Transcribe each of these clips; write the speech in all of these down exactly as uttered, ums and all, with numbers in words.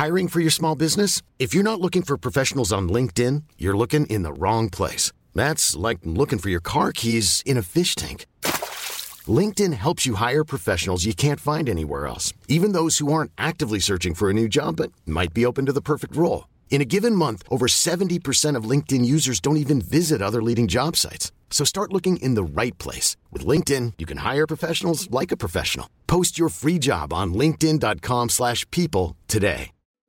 Hiring for your small business? If you're not looking for professionals on LinkedIn, you're looking in the wrong place. That's like looking for your car keys in a fish tank. LinkedIn helps you hire professionals you can't find anywhere else, even those who aren't actively searching for a new job but might be open to the perfect role. In a given month, over seventy percent of LinkedIn users don't even visit other leading job sites. So start looking in the right place. With LinkedIn, you can hire professionals like a professional. Post your free job on linkedin dot com slash people today.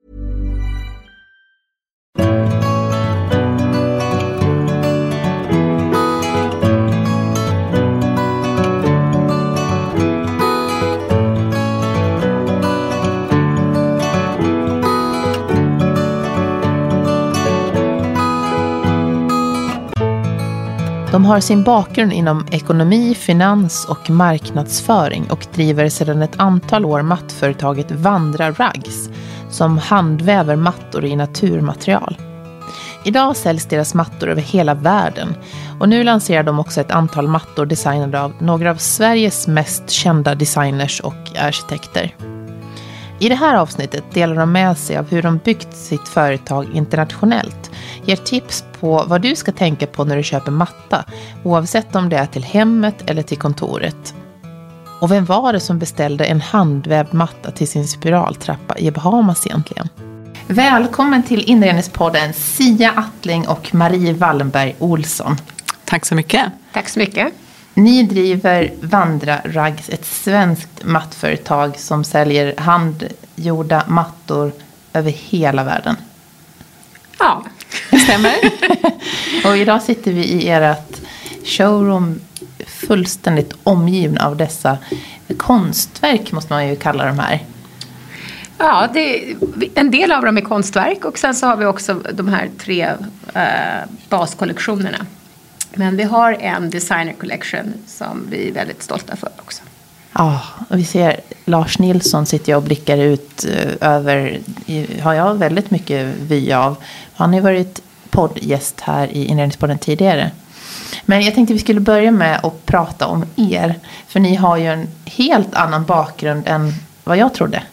De har sin bakgrund inom ekonomi, finans och marknadsföring och driver sedan ett antal år mattföretaget Vandra Rugs som handväver mattor i naturmaterial. Idag säljs deras mattor över hela världen och nu lanserar de också ett antal mattor designade av några av Sveriges mest kända designers och arkitekter. I det här avsnittet delar de med sig av hur de byggt sitt företag internationellt, ger tips på vad du ska tänka på när du köper matta, oavsett om det är till hemmet eller till kontoret. Och vem var det som beställde en handvävd matta till sin spiraltrappa i Bahamas egentligen? Välkommen till Inredningspodden Sia Attling och Marie Wallenberg Olsson. Tack så mycket. Tack så mycket. Ni driver Vandra Rugs, ett svenskt mattföretag som säljer handgjorda mattor över hela världen. Ja, det stämmer. Och idag sitter vi i ert showroom fullständigt omgivna av dessa konstverk, måste man ju kalla de här. Ja, det, en del av dem är konstverk och sen så har vi också de här tre eh, baskollektionerna. Men vi har en designer collection som vi är väldigt stolta för också. Ja, och vi ser Lars Nilsson sitter och blickar ut över, har jag väldigt mycket vy av. Han har ju varit poddgäst här i Inredningspodden tidigare. Men jag tänkte vi skulle börja med att prata om er. För ni har ju en helt annan bakgrund än vad jag trodde.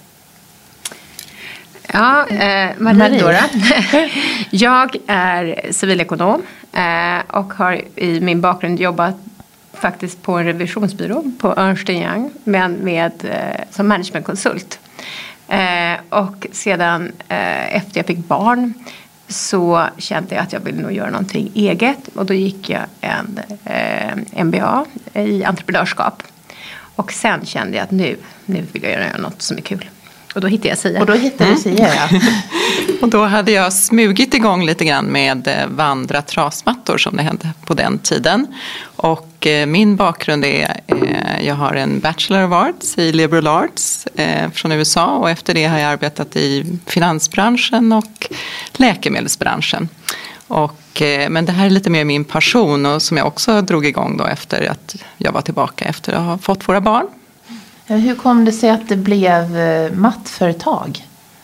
Ja, eh, Marie, Marie. Då. Jag är civilekonom eh, och har i min bakgrund jobbat faktiskt på en revisionsbyrå på Ernst and Young, men med, eh, som managementkonsult. Eh, och sedan eh, efter jag fick barn så kände jag att jag ville nog göra någonting eget. Och då gick jag en eh, M B A i entreprenörskap. Och sen kände jag att nu, nu vill jag göra något som är kul. Och då hittade jag Sia. Och då hittade du Sia, ja. Och då hade jag smugit igång lite grann med Vandra trasmattor som det hände på den tiden. Och eh, min bakgrund är, eh, jag har en Bachelor of Arts i Liberal Arts eh, från U S A. Och efter det har jag arbetat i finansbranschen och läkemedelsbranschen. Och, eh, men det här är lite mer min passion och som jag också drog igång då efter att jag var tillbaka efter att ha fått våra barn. Hur kom det sig att det blev mattföretag?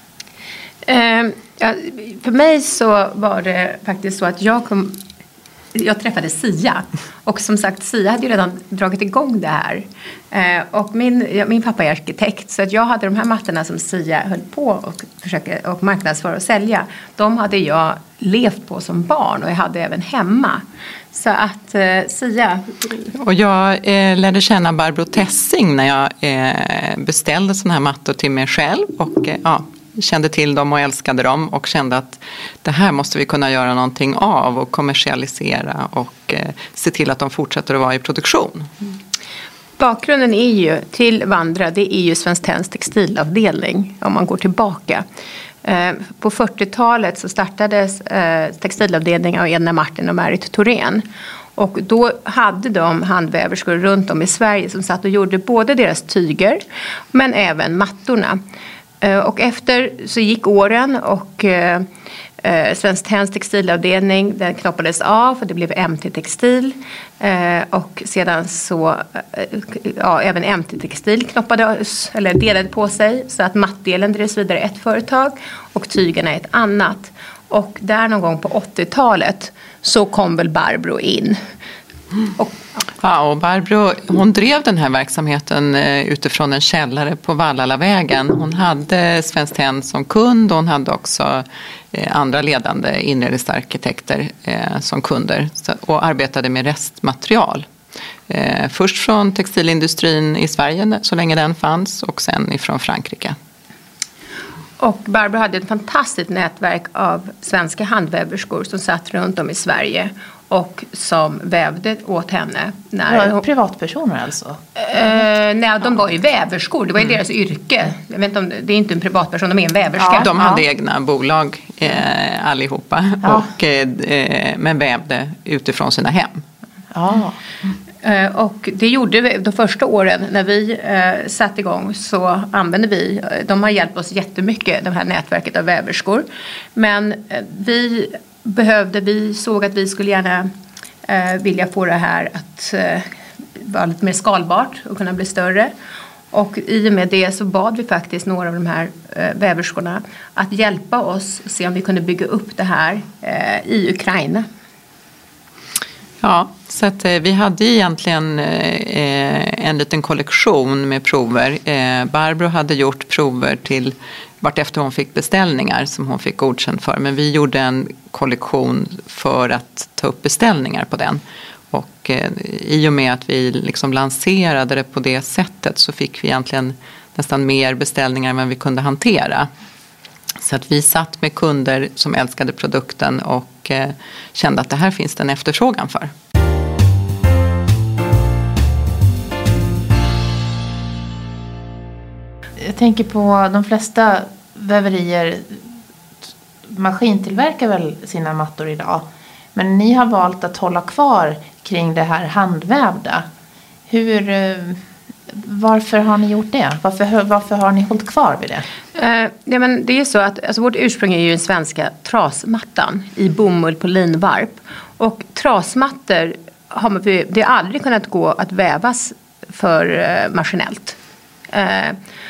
Eh, ja, för mig så var det faktiskt så att jag kom, jag träffade Sia. Och som sagt, Sia hade ju redan dragit igång det här. Eh, och min, ja, min pappa är arkitekt. Så att jag hade de här mattorna som Sia höll på och försöka och marknadsföra och sälja. De hade jag levt på som barn och jag hade även hemma. Så att eh, Sia. Och jag eh, lärde känna Barbro Tessing när jag eh, beställde såna här mattor till mig själv. Och eh, ja, kände till dem och älskade dem. Och kände att det här måste vi kunna göra någonting av och kommersialisera. Och eh, se till att de fortsätter att vara i produktion. Mm. Bakgrunden är ju till Vandra, det är ju Svenskt Tenns textilavdelning om man går tillbaka. På fyrtiotalet så startades textilavdelningen av Edna Martin och Marit Thorén. Och då hade de handväverskor runt om i Sverige som satt och gjorde både deras tyger men även mattorna. Och efter så gick åren och Eh, Svenskt Tenns textilavdelning, den knoppades av och det blev M T Textil. Eh, och sedan så, eh, ja, även M T Textil knoppades, eller delade på sig. Så att mattdelen drevs vidare ett företag och tygerna ett annat. Och där någon gång på åttiotalet så kom väl Barbro in. Och, ja, och Barbro, hon drev den här verksamheten utifrån en källare på Vallalavägen. Hon hade Svenskt Tenn som kund och hon hade också andra ledande inredningsarkitekter som kunder och arbetade med restmaterial. Först från textilindustrin i Sverige så länge den fanns och sen ifrån Frankrike. Och Barbro hade ett fantastiskt nätverk av svenska handväverskor som satt runt om i Sverige och som vävde åt henne. När hon... Privatpersoner alltså? Eh, nej, de var ju väverskor. Det var ju mm. deras yrke. Jag vet inte om det är inte en privatperson, de är en väverska. Ja, de hade ja. egna bolag eh, allihopa ja. och, eh, men vävde utifrån sina hem. Ja. Mm. Och det gjorde vi de första åren när vi eh, satte igång, så använde vi, de har hjälpt oss jättemycket, det här nätverket av väverskor. Men eh, vi behövde, vi såg att vi skulle gärna eh, vilja få det här att eh, vara lite mer skalbart och kunna bli större. Och i och med det så bad vi faktiskt några av de här eh, väverskorna att hjälpa oss och se om vi kunde bygga upp det här eh, i Ukraina. Ja, så att eh, vi hade egentligen eh, en liten kollektion med prover. Eh, Barbro hade gjort prover till vart efter hon fick beställningar som hon fick godkänt för. Men vi gjorde en kollektion för att ta upp beställningar på den. Och eh, i och med att vi liksom lanserade det på det sättet så fick vi egentligen nästan mer beställningar än vad vi kunde hantera. Så att vi satt med kunder som älskade produkten och eh, kände att det här finns det en efterfrågan för. Jag tänker på de flesta väverier maskintillverkar väl sina mattor idag. Men ni har valt att hålla kvar kring det här handvävda. Hur... Varför har ni gjort det? Varför, varför har ni hållit kvar vid det? Eh, ja, men det är så att alltså, vårt ursprung är ju den svenska trasmattan i bomull på linvarp. Och trasmattor har vi, det har aldrig kunnat gå att vävas för eh, maskinellt. Eh,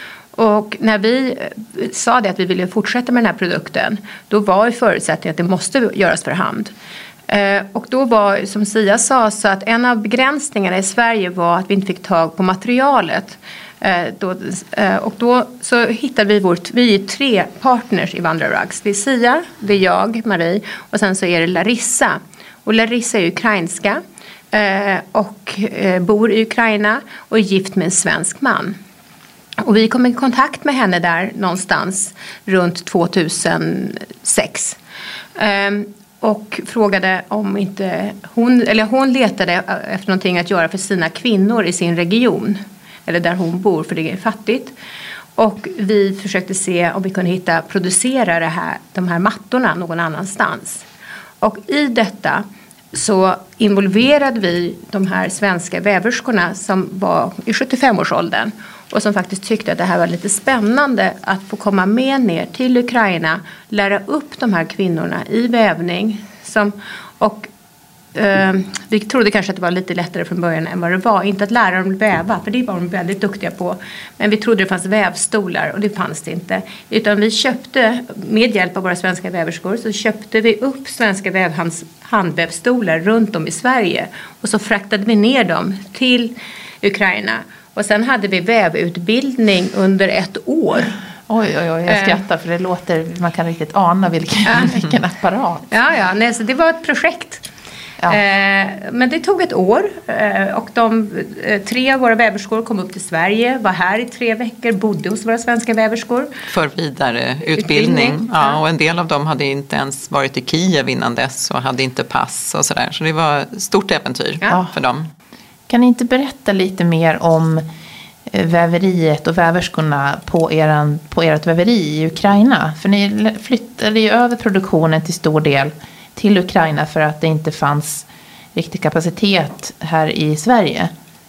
och när vi sa det att vi ville fortsätta med den här produkten, då var förutsättningen att det måste göras för hand. Eh, och då var, som Sia sa, så att en av begränsningarna i Sverige var att vi inte fick tag på materialet. Eh, då, eh, och då så hittade vi vårt, vi är tre partners i Vandra Rugs. Det är Sia, det är jag, Marie, och sen så är det Larissa. Och Larissa är ukrainska eh, och eh, bor i Ukraina och är gift med en svensk man. Och vi kom i kontakt med henne där någonstans runt tvåtusensex. Eh, Och frågade om inte hon, eller hon letade efter någonting att göra för sina kvinnor i sin region. Eller där hon bor, för det är fattigt. Och vi försökte se om vi kunde hitta, producera det här, de här mattorna någon annanstans. Och i detta så involverade vi de här svenska väverskorna som var i sjuttiofem-årsåldern. Och som faktiskt tyckte att det här var lite spännande att få komma med ner till Ukraina. Lära upp de här kvinnorna i vävning. Som, och eh, vi trodde kanske att det var lite lättare från början än vad det var. Inte att lära dem väva, för det var de väldigt duktiga på. Men vi trodde det fanns vävstolar och det fanns det inte. Utan vi köpte, med hjälp av våra svenska väverskor, så köpte vi upp svenska vävhands, handvävstolar runt om i Sverige. Och så fraktade vi ner dem till Ukraina. Och sen hade vi vävutbildning under ett år. Oj, oj, oj, jag skrattar för det låter, man kan riktigt ana vilken, vilken apparat. Ja, ja, nej, så det var ett projekt. Ja. Eh, men det tog ett år eh, och de eh, tre av våra väverskor kom upp till Sverige, var här i tre veckor, bodde hos våra svenska väverskor. För vidare utbildning. utbildning. Ja, och en del av dem hade inte ens varit i Kiev innan dess och hade inte pass och sådär. Så det var ett stort äventyr ja. för dem. Kan ni inte berätta lite mer om väveriet och väverskorna på, eran, på ert väveri i Ukraina? För ni flyttade ju över produktionen till stor del till Ukraina för att det inte fanns riktig kapacitet här i Sverige.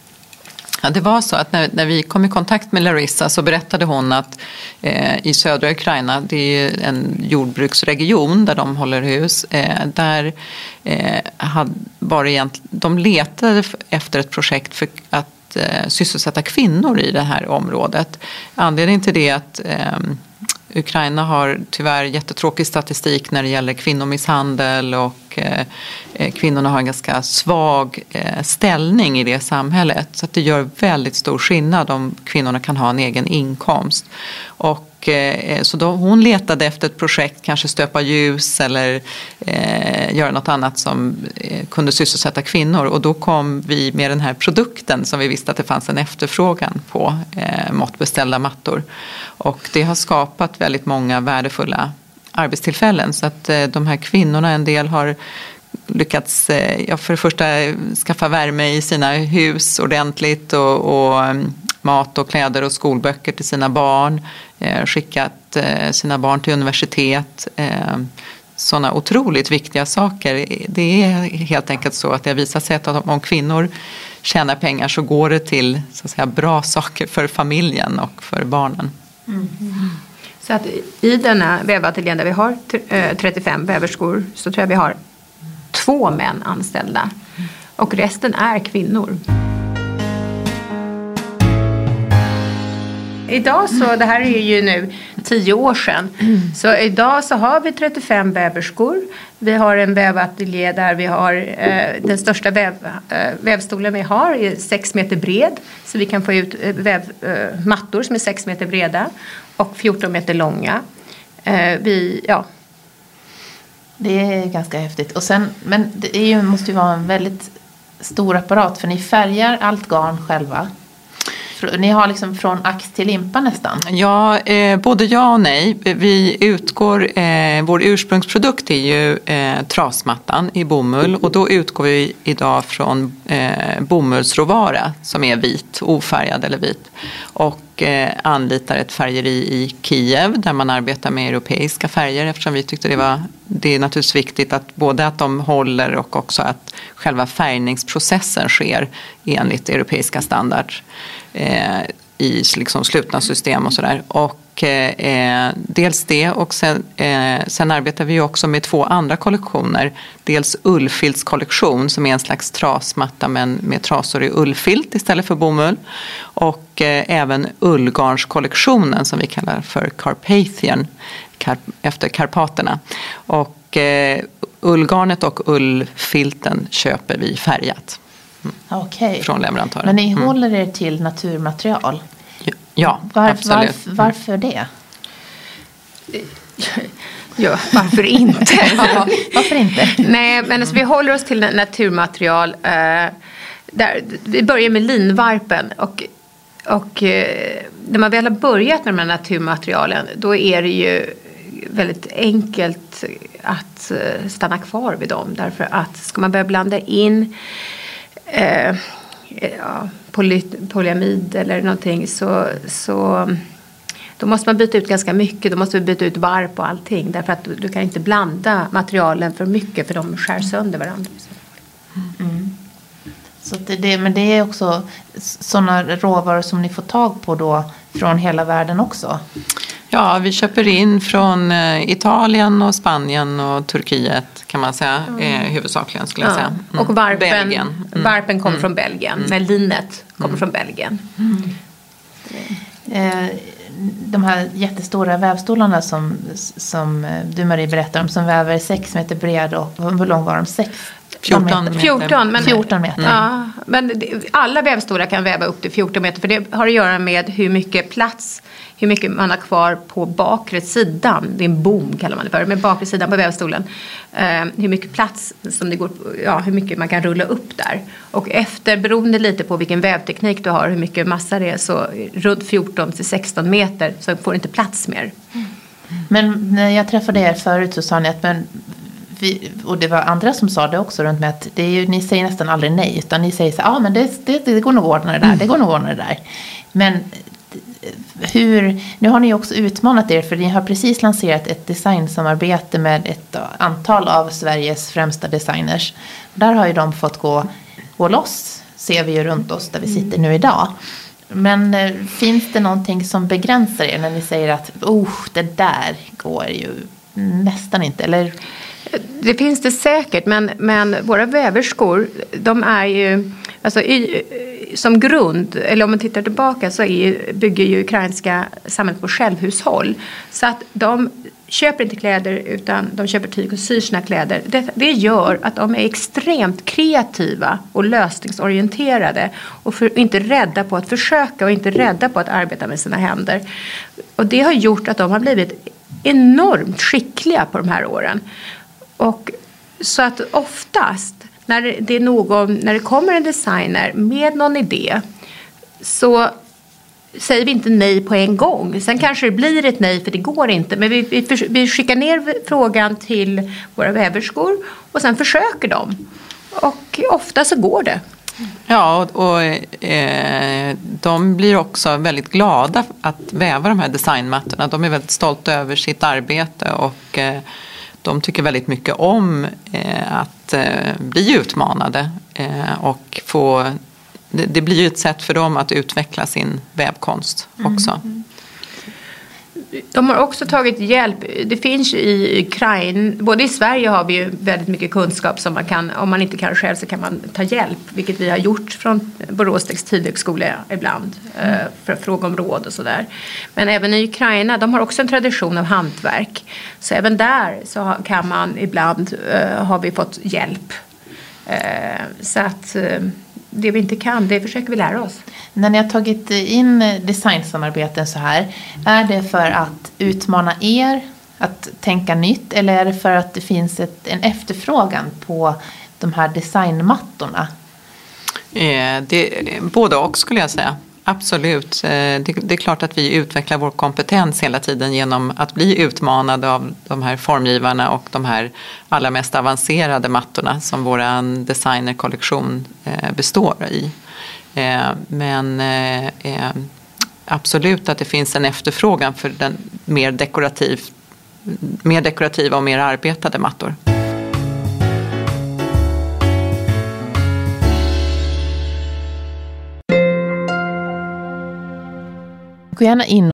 Ja, det var så att när, när vi kom i kontakt med Larissa så berättade hon att eh, i södra Ukraina, det är en jordbruksregion där de håller hus, eh, där eh, had, var det egentligen, de letade efter ett projekt för att eh, sysselsätta kvinnor i det här området. Anledningen till det är att eh, Ukraina har tyvärr jättetråkig statistik när det gäller kvinnomisshandel och och eh, kvinnorna har en ganska svag eh, ställning i det samhället. Så att det gör väldigt stor skillnad om kvinnorna kan ha en egen inkomst. Och eh, så då hon letade efter ett projekt, kanske stöpa ljus eller eh, göra något annat som eh, kunde sysselsätta kvinnor. Och då kom vi med den här produkten som vi visste att det fanns en efterfrågan på, eh, måttbeställda mattor. Och det har skapat väldigt många värdefulla arbetstillfällen. Så att eh, de här kvinnorna, en del har lyckats eh, ja, för det första skaffa värme i sina hus ordentligt och, och mat och kläder och skolböcker till sina barn, eh, skickat eh, sina barn till universitet. Eh, sådana otroligt viktiga saker. Det är helt enkelt så att det visar sig att om kvinnor tjänar pengar så går det till så att säga, bra saker för familjen och för barnen. Mm. Så att i denna vävateljén där vi har trettiofem väverskor så tror jag vi har två män anställda och resten är kvinnor. Idag så, det här är ju nu tio år sedan, mm. så idag så har vi trettiofem väverskor. Vi har en vävateljé där vi har eh, den största väv, eh, vävstolen vi har är sex meter bred. Så vi kan få ut eh, väv, eh, mattor som är sex meter breda och fjorton meter långa. Eh, vi, ja. Det är ganska häftigt. Och sen, men det är ju, måste ju vara en väldigt stor apparat för ni färgar allt garn själva. Ni har liksom från ax till limpa nästan. Ja, eh, både ja och nej. Vi utgår, eh, vår ursprungsprodukt är ju eh, trasmattan i bomull och då utgår vi idag från eh, bomullsråvara som är vit, ofärgad eller vit. Och eh, anlitar ett färgeri i Kiev där man arbetar med europeiska färger eftersom vi tyckte det var, det är naturligtvis viktigt att både att de håller och också att själva färgningsprocessen sker enligt europeiska standarder. Eh, i liksom slutna system och sådär. Och eh, dels det och sen, eh, sen arbetar vi också med två andra kollektioner. Dels ullfiltskollektion som är en slags trasmatta men med trasor i ullfilt istället för bomull. Och eh, även ullgarnskollektionen som vi kallar för Carpathian Kar- efter Karpaterna. Och eh, ullgarnet och ullfilten köper vi färgat. Okej. Från leverantören. Men ni mm. håller er till naturmaterial? Ja, Var, absolut. Varför, varför det? Ja, varför inte? ja, varför inte? Nej, men alltså, vi håller oss till naturmaterial. Eh, där, vi börjar med linvarpen och, och eh, när man väl har börjat med de här naturmaterialen då är det ju väldigt enkelt att eh, stanna kvar vid dem. Därför att ska man börja blanda in Eh, ja, poly, polyamid eller någonting så, så då måste man byta ut ganska mycket. Då måste vi byta ut varp och allting. Därför att du, du kan inte blanda materialen för mycket för de skär sönder varandra. Mm. Så det, det, men det är också sådana råvaror som ni får tag på då från hela världen också? Ja, vi köper in från Italien och Spanien och Turkiet kan man säga, mm. eh, huvudsakligen skulle jag ja. säga. Mm. Och varpen, Belgien. Mm. varpen kommer mm. från Belgien, mm. men linet kommer mm. från Belgien. Mm. Eh, de här jättestora vävstolarna som, som du Marie berättar om som väver sex meter bred och hur lång var de? sex? fjorton meter. fjorton, men, fjorton meter. Mm. Ja, men alla vävstolar kan väva upp till fjorton meter för det har att göra med hur mycket plats, hur mycket man har kvar på bakre sidan. Det är en bom kallar man det för, men bakre sidan på vävstolen. Eh, hur mycket plats som det går, ja, hur mycket man kan rulla upp där. Och efter, beroende lite på vilken vävteknik du har, hur mycket massa det är, så runt fjorton till sexton meter så får det inte plats mer. Mm. Men när jag träffade er förut så sa ni att men vi, och det var andra som sa det också runt med att det är ju, ni säger nästan aldrig nej utan ni säger så ja ah, men det, det, det går nog att ordna det där, mm. det går nog att ordna det där. Men hur, nu har ni också utmanat er för ni har precis lanserat ett designsamarbete med ett antal av Sveriges främsta designers. Där har ju de fått gå, gå loss, ser vi ju runt oss där vi sitter nu idag. Men eh, finns det någonting som begränsar er när ni säger att oh, det där går ju nästan inte, eller? Det finns det säkert, men, men våra väverskor, de är ju, alltså i, som grund, eller om man tittar tillbaka, så är, bygger ju ukrainska samhället på självhushåll. Så att de köper inte kläder utan de köper tyg och syr sina kläder. Det, det gör att de är extremt kreativa och lösningsorienterade och för, inte rädda på att försöka och inte rädda på att arbeta med sina händer. Och det har gjort att de har blivit enormt skickliga på de här åren. Och så att oftast när det, är någon, när det kommer en designer med någon idé, så säger vi inte nej på en gång. Sen kanske det blir ett nej för det går inte. Men vi, vi, vi skickar ner frågan till våra väverskor och sen försöker de. Och ofta så går det. Ja, och, och eh, de blir också väldigt glada att väva de här designmattorna. De är väldigt stolta över sitt arbete och eh, de tycker väldigt mycket om eh, att eh, bli utmanade eh, och få... Det, det blir ju ett sätt för dem att utveckla sin vävkonst också. Mm. De har också tagit hjälp. Det finns i Ukraina, både i Sverige har vi ju väldigt mycket kunskap som man kan, om man inte kan själv så kan man ta hjälp, vilket vi har gjort från Borås textilhögskola ibland mm. för att fråga om råd och sådär. Men även i Ukraina, de har också en tradition av hantverk. Så även där så kan man ibland, uh, har vi fått hjälp. Uh, så att... Uh, det vi inte kan, det försöker vi lära oss. När ni har tagit in designsamarbeten så här, är det för att utmana er att tänka nytt, eller är det för att det finns ett, en efterfrågan på de här designmattorna? Eh, det, både och skulle jag säga. Absolut. Eh, det, det är klart att vi utvecklar vår kompetens hela tiden genom att bli utmanade av de här formgivarna och de här allra mest avancerade mattorna som vår designerkollektion eh, består i. Eh, men eh, absolut att det finns en efterfrågan för den mer, dekorativ, mer dekorativa och mer arbetade mattor. Gå gärna in.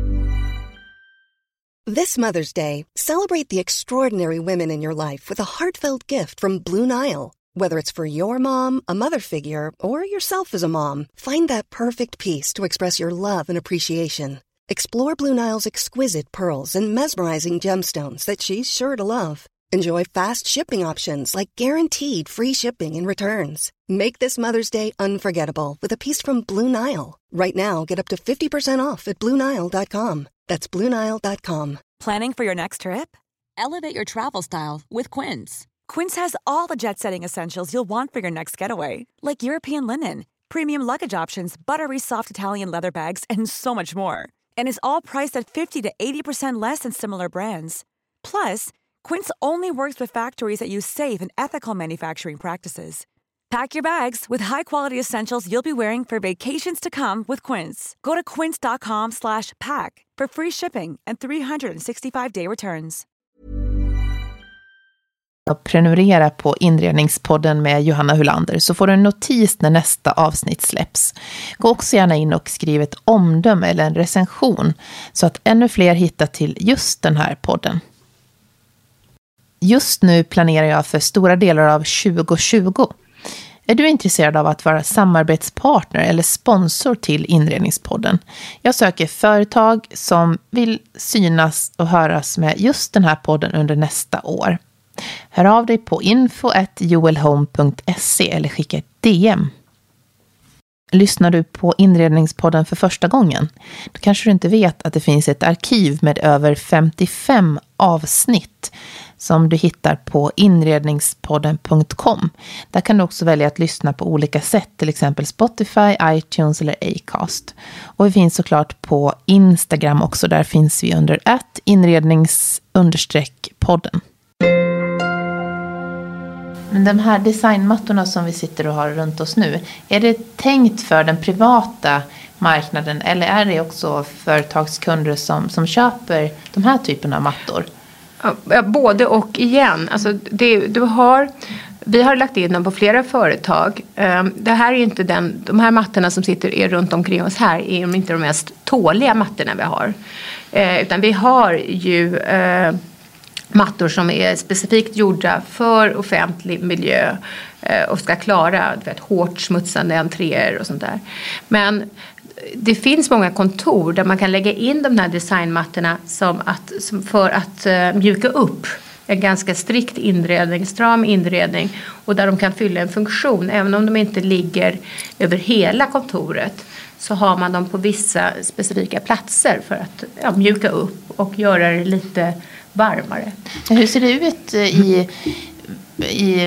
This Mother's Day, celebrate the extraordinary women in your life with a heartfelt gift from Blue Nile. Whether it's for your mom, a mother figure, or yourself as a mom, find that perfect piece to express your love and appreciation. Explore Blue Nile's exquisite pearls and mesmerizing gemstones that she's sure to love. Enjoy fast shipping options like guaranteed free shipping and returns. Make this Mother's Day unforgettable with a piece from Blue Nile. Right now, get up to fifty percent off at blue nile dot com. That's blue nile dot com. Planning for your next trip? Elevate your travel style with Quince. Quince has all the jet-setting essentials you'll want for your next getaway, like European linen, premium luggage options, buttery soft Italian leather bags, and so much more. And is all priced at fifty to eighty percent less than similar brands. Plus, Quince only works with factories that use safe and ethical manufacturing practices. Pack your bags with high-quality essentials you'll be wearing for vacations to come with Quince. Go to quince dot com slash pack for free shipping and three sixty-five day returns. Prenumerera på Inredningspodden med Johanna Hulander så får du en notis när nästa avsnitt släpps. Gå också gärna in och skriv ett omdöme eller en recension så att ännu fler hittar till just den här podden. Just nu planerar jag för stora delar av tjugo tjugo. Är du intresserad av att vara samarbetspartner eller sponsor till Inredningspodden? Jag söker företag som vill synas och höras med just den här podden under nästa år. Hör av dig på info at joelhome punkt se eller skicka ett D M. Lyssnar du på Inredningspodden för första gången? Då kanske du inte vet att det finns ett arkiv med över femtiofem avsnitt som du hittar på inredningspodden punkt com. Där kan du också välja att lyssna på olika sätt, till exempel Spotify, iTunes eller Acast. Och vi finns såklart på Instagram också, där finns vi under at inrednings understreck podden. Men de här designmattorna som vi sitter och har runt oss nu, är det tänkt för den privata marknaden eller är det också företagskunder som, som köper de här typerna av mattor? Ja, både och igen. Alltså det, du har, vi har lagt in dem på flera företag. Det här är inte den, de här mattorna som sitter är runt omkring oss här är inte de mest tåliga mattorna vi har. Utan vi har ju mattor som är specifikt gjorda för offentlig miljö och ska klara vet, hårt smutsande entréer och sånt där. Men det finns många kontor där man kan lägga in de här designmattorna som att, som för att uh, mjuka upp en ganska strikt inredning, stram inredning och där de kan fylla en funktion. Även om de inte ligger över hela kontoret så har man dem på vissa specifika platser för att ja, mjuka upp och göra det lite varmare. Hur ser det ut i, i,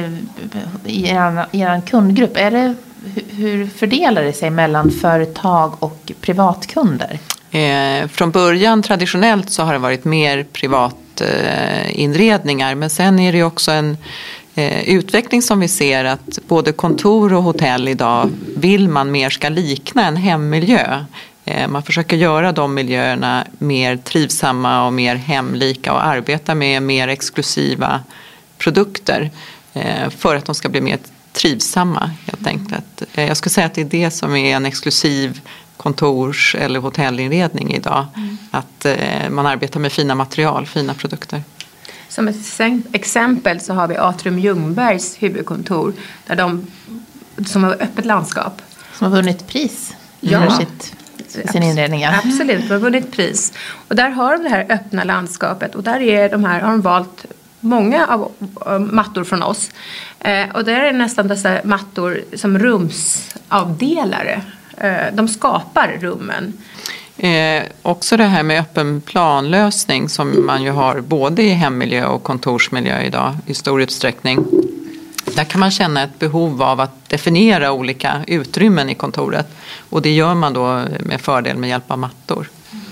i er, er kundgrupp? Är det, hur fördelar det sig mellan företag och privatkunder? Eh, från början traditionellt så har det varit mer privatinredningar, eh, men sen är det också en eh, utveckling som vi ser att både kontor och hotell idag vill man mer ska likna en hemmiljö. Eh, man försöker göra de miljöerna mer trivsamma och mer hemlika och arbeta med mer exklusiva produkter eh, för att de ska bli mer trivsamma helt enkelt. Eh, jag skulle säga att det är det som är en exklusiv kontors- eller hotellinredning idag. Mm. Att eh, man arbetar med fina material, fina produkter. Som ett exempel så har vi Atrium Ljungbergs huvudkontor där de, som har öppet landskap. Som har vunnit pris ja. för sitt, sin inredning. Ja. Absolut, de har vunnit pris. Och där har de det här öppna landskapet och där är de här, har de valt många av mattor från oss. Eh, och där är nästan dessa mattor som rumsavdelare. De skapar rummen. Eh, också det här med öppen planlösning som man ju har både i hemmiljö och kontorsmiljö idag i stor utsträckning. Där kan man känna ett behov av att definiera olika utrymmen i kontoret. Och det gör man då med fördel med hjälp av mattor.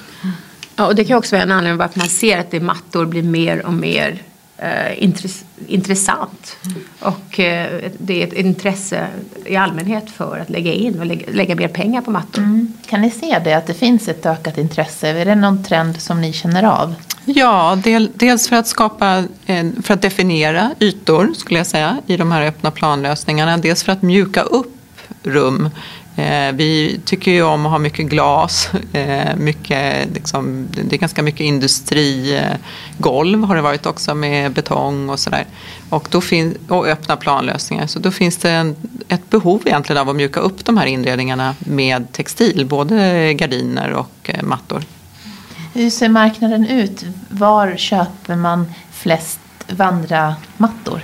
Ja, och det kan också vara en anledning varför man ser att det mattor blir mer och mer eh, intress- intressant. Mm. Och eh, det är ett intresse i allmänhet för att lägga in och lägga, lägga mer pengar på mattor. Mm. Kan ni se det, att det finns ett ökat intresse? Är det någon trend som ni känner av? Ja, del, dels för att skapa, för att definiera ytor skulle jag säga i de här öppna planlösningarna. Dels för att mjuka upp rum. Eh, vi tycker ju om att ha mycket glas, eh, mycket, liksom, det är ganska mycket industrigolv har det varit också med betong och sådär. Och, då fin- och öppna planlösningar. Så då finns det en, ett behov egentligen av att mjuka upp de här inredningarna med textil, både gardiner och eh, mattor. Hur ser marknaden ut? Var köper man flest vandrarmattor?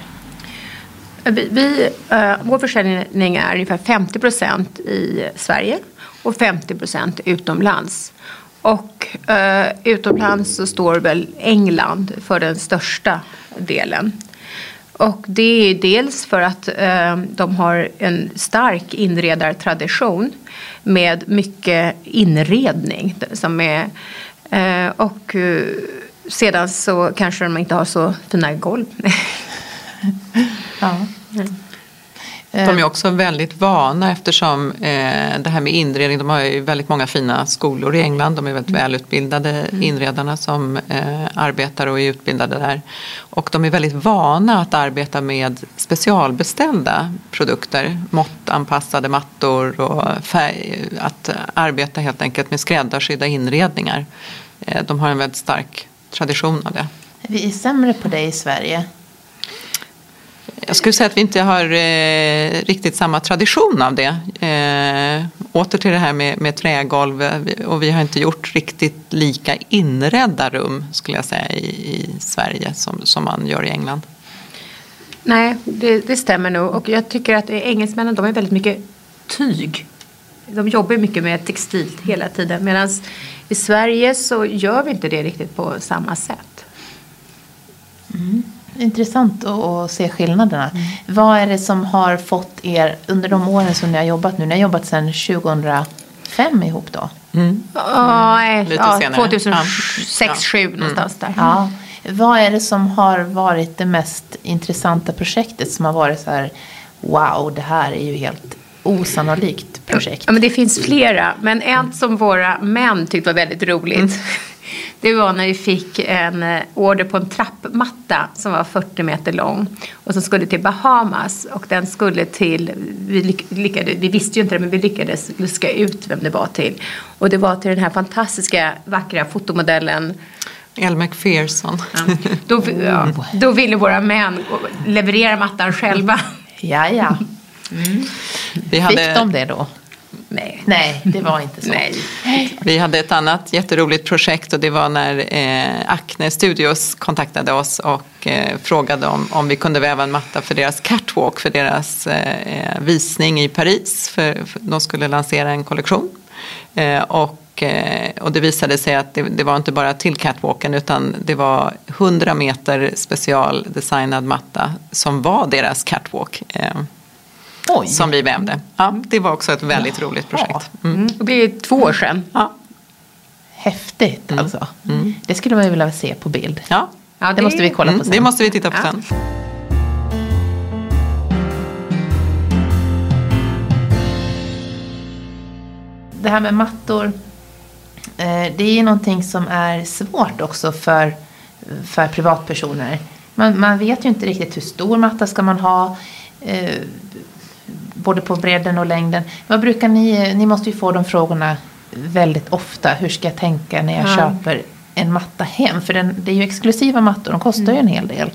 Vi, vi, uh, vår försäljning är ungefär femtio procent i Sverige och femtio procent utomlands. Och uh, utomlands så står väl England för den största delen. Och det är dels för att uh, de har en stark inredartradition med mycket inredning som är uh, och uh, sedan så kanske de inte har så fina golv. Ja. De är också väldigt vana eftersom eh, det här med inredning, de har ju väldigt många fina skolor i England. De är väldigt välutbildade mm. inredarna som eh, arbetar och är utbildade där. Och de är väldigt vana att arbeta med specialbeställda produkter, måttanpassade mattor och färg, att arbeta helt enkelt med skräddarsydda inredningar. Eh, de har en väldigt stark tradition av det. Vi är sämre på det i Sverige. Jag skulle säga att vi inte har eh, riktigt samma tradition av det. Eh, åter till det här med, med trägolv, och vi har inte gjort riktigt lika inredda rum skulle jag säga i, i Sverige som, som man gör i England. Nej, det, det stämmer nog, och jag tycker att engelsmännen, de är väldigt mycket tyg. De jobbar mycket med textil hela tiden, medan i Sverige så gör vi inte det riktigt på samma sätt. Mm. Intressant att se skillnaderna. Mm. Vad är det som har fått er under de åren som ni har jobbat nu? Ni har jobbat sedan tjugohundrafem ihop då? Mm. Ja, mm. ja, tjugohundrasex sju mm. någonstans där. Ja. Vad är det som har varit det mest intressanta projektet som har varit så här, wow, det här är ju helt osannolikt projekt? Ja, men det finns flera, men en som våra män tyckte var väldigt roligt. Mm. Det var när vi fick en order på en trappmatta som var fyrtio meter lång och som skulle till Bahamas, och den skulle till, vi, lyckades, vi visste ju inte det, men vi lyckades luska ut vem det var till, och det var till den här fantastiska vackra fotomodellen Elle Macpherson. Ja. Då, ja, då ville våra män leverera mattan själva. Ja, ja. Mm. Vi hade... Fick de det då? Nej. Nej, det var inte så. Nej. Vi hade ett annat jätteroligt projekt och det var när eh, Acne Studios kontaktade oss och eh, frågade om, om vi kunde väva en matta för deras catwalk, för deras eh, visning i Paris. För, för de skulle lansera en kollektion. Eh, och, eh, och det visade sig att det, det var inte bara till catwalken utan det var hundra meter specialdesignad matta som var deras catwalk. Eh, Oj. Som vi vävde. Ja, det var också ett väldigt Jaha. roligt projekt. Mm. Mm. Det är två år sedan. Ja. Häftigt Mm. alltså. Mm. Det skulle man ju vilja se på bild. Ja. Ja, Det måste vi kolla på Mm, sen. det måste vi titta på Ja. sen. Det här med mattor, eh, det är ju någonting som är svårt också för, för privatpersoner. Man, man vet ju inte riktigt hur stor matta ska man ha, eh, både på bredden och längden. Vad brukar ni, ni måste ju få de frågorna väldigt ofta. Hur ska jag tänka när jag Ja. köper en matta hem? För den, det är ju exklusiva mattor, de kostar ju en hel del.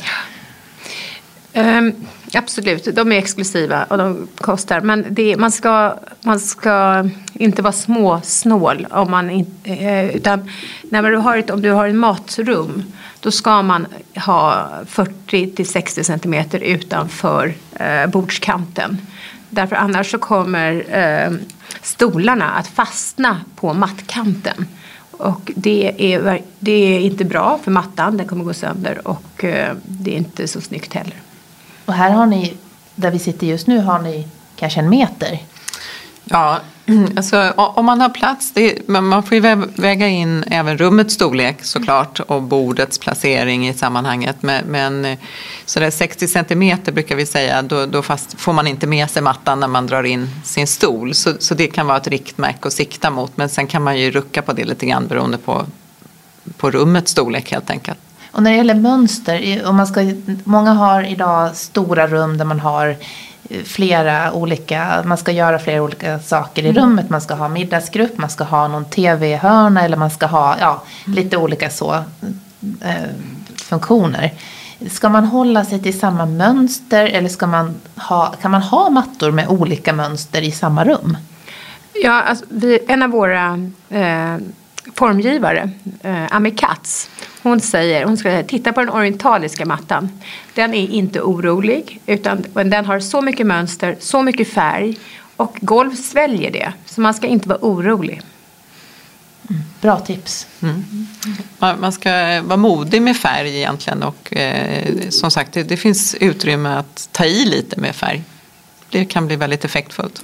Um, absolut, de är exklusiva och de kostar. Men det, man, ska, man ska inte vara småsnål. Om, man in, eh, utan när du har ett, om du har en matrum, då ska man ha fyrtio till sextio centimeter utanför eh, bordskanten. Därför annars så kommer eh, stolarna att fastna på mattkanten. Och det är, det är inte bra för mattan, den kommer gå sönder och eh, det är inte så snyggt heller. Och här har ni, där vi sitter just nu, har ni kanske en meter. Ja, alltså om man har plats, det, man får ju väga in även rummets storlek såklart och bordets placering i sammanhanget. Men, men så där sextio centimeter brukar vi säga, då, då fast får man inte med sig mattan när man drar in sin stol. Så, så det kan vara ett riktmärke att sikta mot, men sen kan man ju rucka på det lite grann beroende på, på rummets storlek helt enkelt. Och när det gäller mönster, om man ska, många har idag stora rum där man har flera olika, man ska göra flera olika saker i rummet. Man ska ha middagsgrupp, man ska ha någon tv-hörna eller man ska ha ja, lite olika så eh, funktioner. Ska man hålla sig till samma mönster eller ska man ha, kan man ha mattor med olika mönster i samma rum? Ja, alltså, vi, en av våra eh, formgivare, eh, Ami Katz, hon säger, hon ska titta på den orientaliska mattan. Den är inte orolig, utan den har så mycket mönster, så mycket färg och golv sväljer det. Så man ska inte vara orolig. Mm, bra tips. Mm. Man, man ska vara modig med färg egentligen och eh, som sagt det, det finns utrymme att ta i lite med färg. Det kan bli väldigt effektfullt.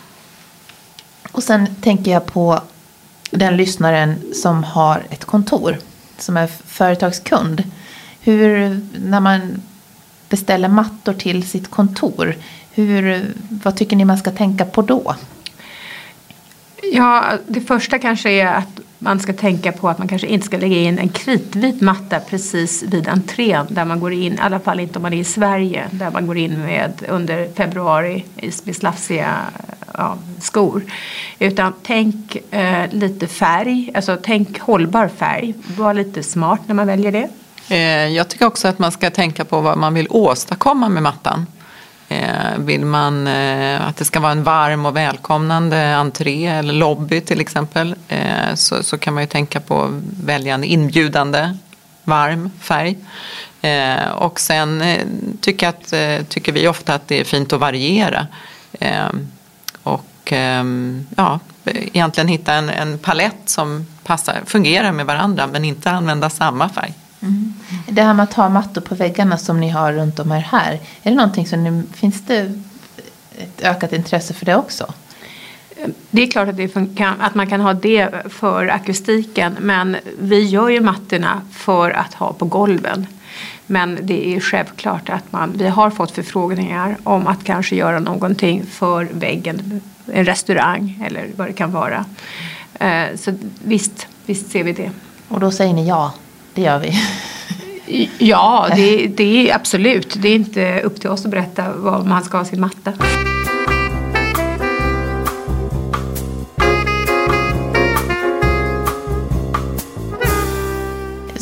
Och sen tänker jag på den lyssnaren som har ett kontor, som är företagskund. Hur, när man beställer mattor till sitt kontor, hur, vad tycker ni man ska tänka på då? Ja, det första kanske är att man ska tänka på att man kanske inte ska lägga in en kritvit matta precis vid entrén där man går in, i alla fall inte om man är i Sverige, där man går in med under februari med slafsiga ja, skor. Utan tänk eh, lite färg, alltså tänk hållbar färg. Var lite smart när man väljer det. Eh, jag tycker också att man ska tänka på vad man vill åstadkomma med mattan. Eh, vill man eh, att det ska vara en varm och välkomnande entré eller lobby till exempel, eh, så, så kan man ju tänka på att välja en inbjudande varm färg. Eh, och sen eh, tycker, att, eh, tycker vi ofta att det är fint att variera. Eh, och eh, ja, egentligen hitta en, en palett som passar, fungerar med varandra men inte använda samma färg. Mm. Det här med att ha mattor på väggarna som ni har runt om er här, är det någonting som ni, finns det ett ökat intresse för det också? Det är klart att, det funkar, att man kan ha det för akustiken, men vi gör ju mattorna för att ha på golven. Men det är självklart att man, vi har fått förfrågningar om att kanske göra någonting för väggen, en restaurang eller vad det kan vara. Så visst, visst ser vi det. Och då säger ni ja, det gör vi. Ja, det, det är absolut. Det är inte upp till oss att berätta vad man ska ha sin matta.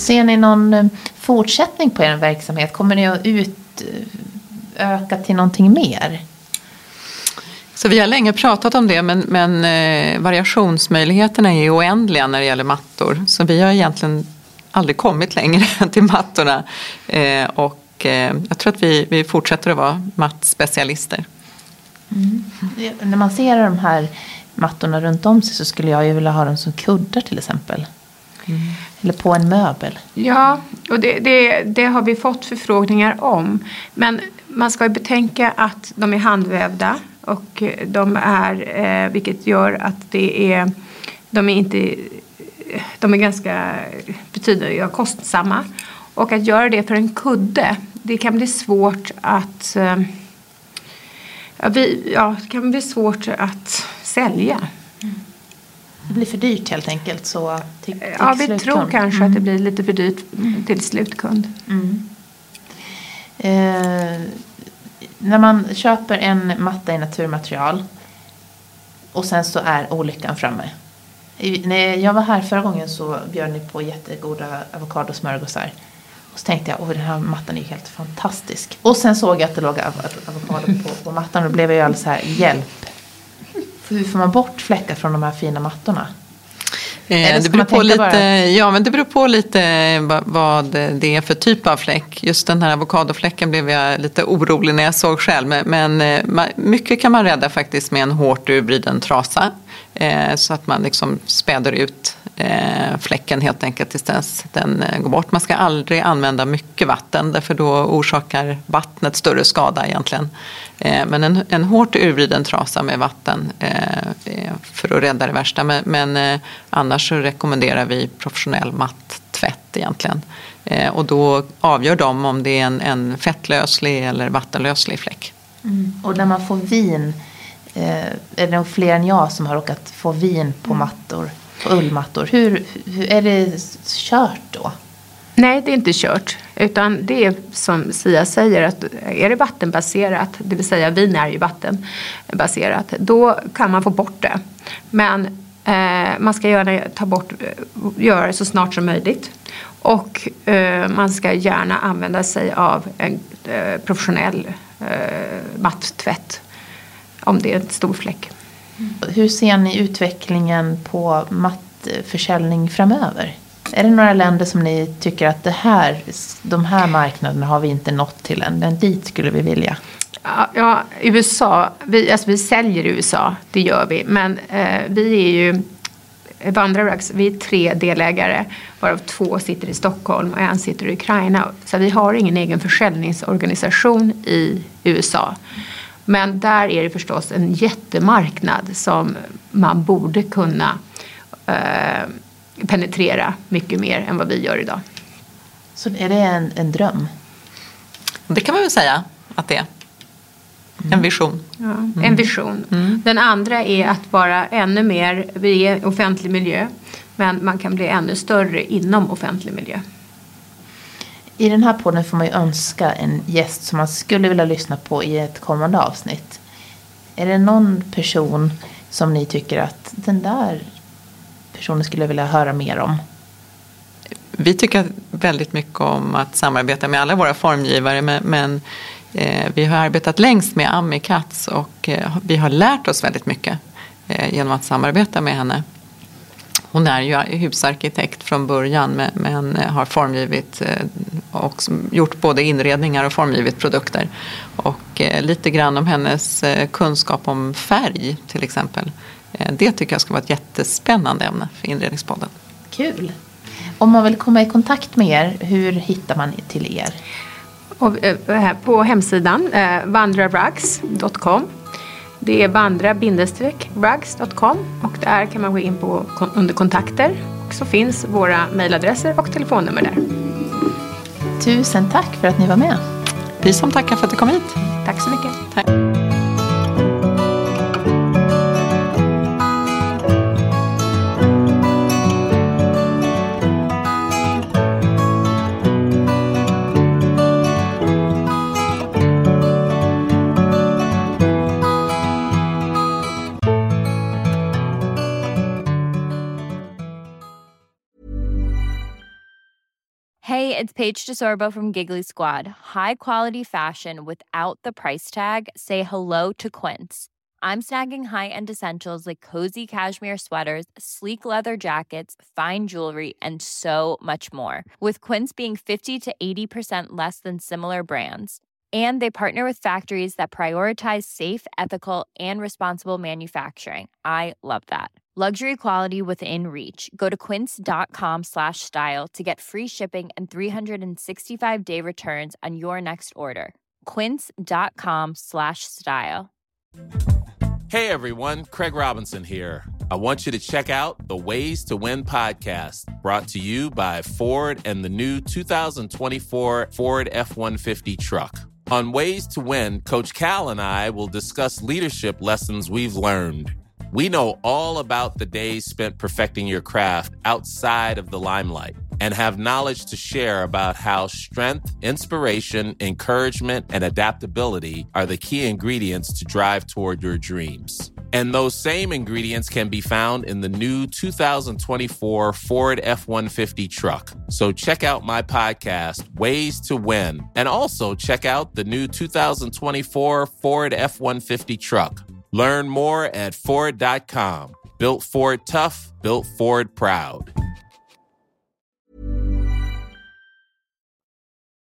Ser ni någon fortsättning på er verksamhet? Kommer ni att utöka till någonting mer? Så vi har länge pratat om det, men, men eh, variationsmöjligheterna är oändliga när det gäller mattor. Så vi har egentligen aldrig kommit längre till mattorna. Eh, och eh, jag tror att vi, vi fortsätter att vara mattspecialister. Mm. När man ser de här mattorna runt om sig så skulle jag ju vilja ha dem som kuddar till exempel. Mm. Eller på en möbel. Ja, och det, det, det har vi fått förfrågningar om. Men man ska ju betänka att de är handvävda. Och de är, eh, vilket gör att det är, de är inte, de är ganska betydande, ja, kostsamma. Och att göra det för en kudde, det kan bli svårt att, eh, ja, vi, ja, det kan bli svårt att sälja. Mm. Det blir för dyrt helt enkelt. Så till, till ja, vi slutkund. tror kanske mm. att det blir lite för dyrt till slutkund. Mm. Eh, när man köper en matta i naturmaterial och sen så är olyckan framme. I, när jag var här förra gången så bjöd ni på jättegoda avokadosmörgåsar. Och så tänkte jag, åh, den här mattan är ju helt fantastisk. Och sen såg jag att det låg av- avokado på, på mattan och då blev jag ju alldeles så här, hjälp. Hur får man bort fläckar från de här fina mattorna? Eh, det, beror på lite, ja, men det beror på lite vad det är för typ av fläck. Just den här avokadofläcken blev jag lite orolig när jag såg själv. Men, men mycket kan man rädda faktiskt med en hårt urvriden trasa. Eh, så att man liksom späder ut eh, fläcken helt enkelt tills dess den eh, går bort. Man ska aldrig använda mycket vatten, därför då orsakar vattnet större skada egentligen. Eh, men en, en hårt urvriden trasa med vatten eh, för att rädda det värsta. Men, men eh, annars så rekommenderar vi professionell matttvätt egentligen. Eh, och då avgör de om det är en, en fettlöslig eller vattenlöslig fläck. Mm. Och när man får vin, eh, är det nog fler än jag som har råkat få vin på mattor, på ullmattor. Hur, hur är det kört då? Nej, det är inte kört. Utan det är som Sia säger, att är det vattenbaserat, det vill säga vin är ju vattenbaserat, då kan man få bort det. Men eh, man ska gärna ta bort, göra det så snart som möjligt. Och eh, man ska gärna använda sig av en eh, professionell eh, mattvätt om det är en stor fläck. Hur ser ni utvecklingen på mattförsäljning framöver? Är det några länder som ni tycker att det här, de här marknaderna har vi inte nått till än, men dit skulle vi vilja? Ja, ja U S A, vi, alltså vi säljer i U S A, det gör vi. Men eh, vi är ju, Vandra Rugs, vi är tre delägare, varav två sitter i Stockholm och en sitter i Ukraina. Så vi har ingen egen försäljningsorganisation i U S A. Men där är det förstås en jättemarknad som man borde kunna eh, penetrera mycket mer än vad vi gör idag. Så är det en, en dröm? Det kan man väl säga att det är. En vision. Ja, en vision. Mm. Den andra är att vara ännu mer, vi är offentlig miljö, men man kan bli ännu större inom offentlig miljö. I den här podden får man ju önska en gäst som man skulle vilja lyssna på i ett kommande avsnitt. Är det någon person som ni tycker att den där personen skulle vilja höra mer om? Vi tycker väldigt mycket om att samarbeta med alla våra formgivare, men, men eh, vi har arbetat längst med Ami Katz och eh, vi har lärt oss väldigt mycket eh, genom att samarbeta med henne. Hon är ju husarkitekt från början, men, men har formgivit eh, och gjort både inredningar och formgivit produkter. Och eh, lite grann om hennes eh, kunskap om färg till exempel. Eh, det tycker jag ska vara ett jättespännande ämne för Inredningspodden. Kul! Om man vill komma i kontakt med er, hur hittar man till er? Och, eh, på hemsidan eh, vandra rugs dot com. Det är vandra rugs dot com och där kan man gå in på under kontakter och så finns våra mejladresser och telefonnummer där. Tusen tack för att ni var med. Vi som tackar för att du kom hit. Tack så mycket. Tack. it's Paige DeSorbo from Giggly Squad. High quality fashion without the price tag. Say hello to Quince. I'm snagging high-end essentials like cozy cashmere sweaters, sleek leather jackets, fine jewelry, and so much more. With Quince being fifty to eighty percent less than similar brands. And they partner with factories that prioritize safe, ethical, and responsible manufacturing. I love that. Luxury quality within reach. Go to quince.com slash style to get free shipping and three sixty-five day returns on your next order. Quince.com slash style. Hey everyone, Craig Robinson here. I want you to check out the Ways to Win podcast, brought to you by Ford and the new two thousand twenty-four Ford F one fifty truck. On Ways to Win, Coach Cal and I will discuss leadership lessons we've learned. We know all about the days spent perfecting your craft outside of the limelight and have knowledge to share about how strength, inspiration, encouragement, and adaptability are the key ingredients to drive toward your dreams. And those same ingredients can be found in the new two thousand twenty-four Ford F one fifty truck. So check out my podcast, Ways to Win, and also check out the new two thousand twenty-four Ford F one fifty truck. Learn more at Ford dot com. Built Ford tough, built Ford proud.